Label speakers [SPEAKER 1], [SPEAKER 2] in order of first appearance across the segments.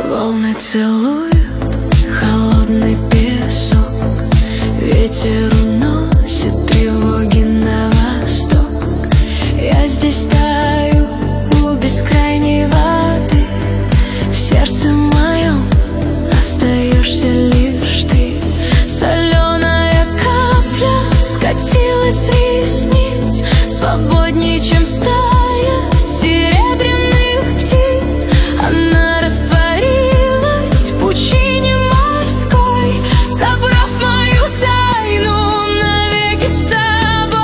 [SPEAKER 1] Волны целуют холодный песок, ветер уносит тревоги на восток. Я здесь таю у бескрайней воды, в сердце моем остаешься лишь ты. Соленая капля скатилась с ресниц, свободней, чем стая серебряных птиц. Она растворилась в пучине морской, забрав мою тайну навеки с собой.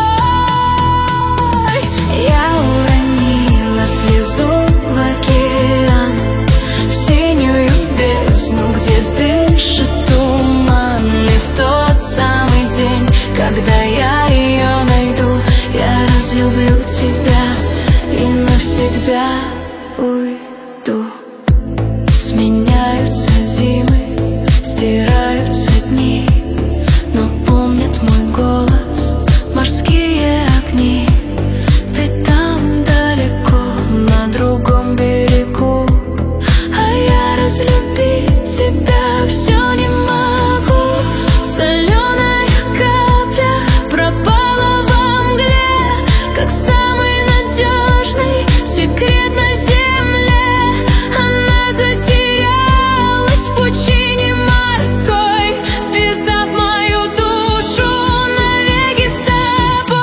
[SPEAKER 1] Я уронила слезу в океан, в синюю бездну, где дышит туман. И в тот самый день, когда я ее найду, я разлюблю тебя и навсегда уйду. Сменяются зимы, стираются дни, но помнят мой голос морские огни. Ты там далеко, на другом берегу, а я разлюбить тебя все не могу. Соленая капля пропала во мгле, как самый надежный секрет на земле. Она затерялась в пучине морской, связав мою душу навеки с тобой.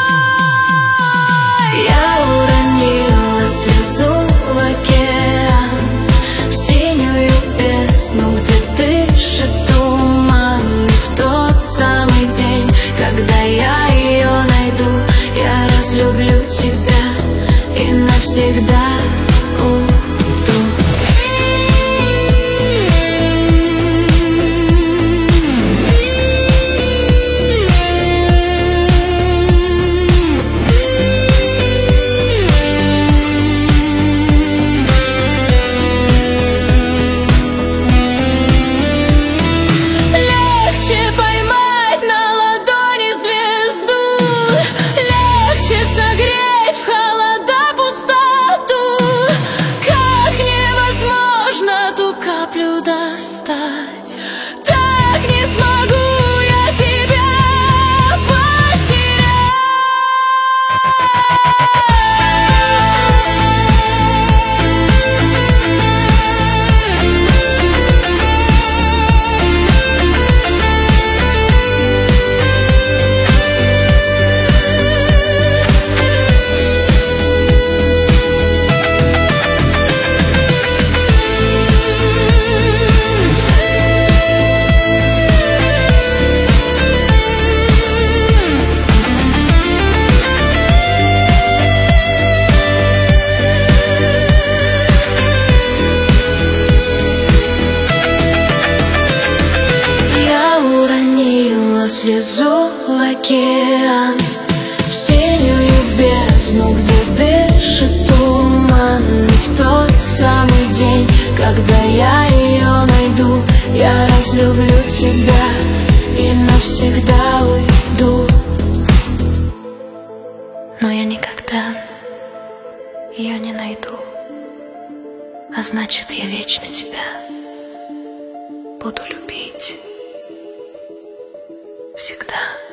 [SPEAKER 1] Я уронила слезу в океан, в синюю бездну, где дышит туман. И в тот самый день, когда я ее найду, я разлюблю тебя и навсегда уйду. Легче поймать на ладони звезду, легче согреть в холода пустоту. Как невозможно ту каплю достать, так не смогу я тебя слезу в океан, в синюю бездну, где дышит туман. И в тот самый день, когда я ее найду, я разлюблю тебя и навсегда уйду. Но я никогда ее не найду, а значит, я вечно тебя буду любить. Всегда.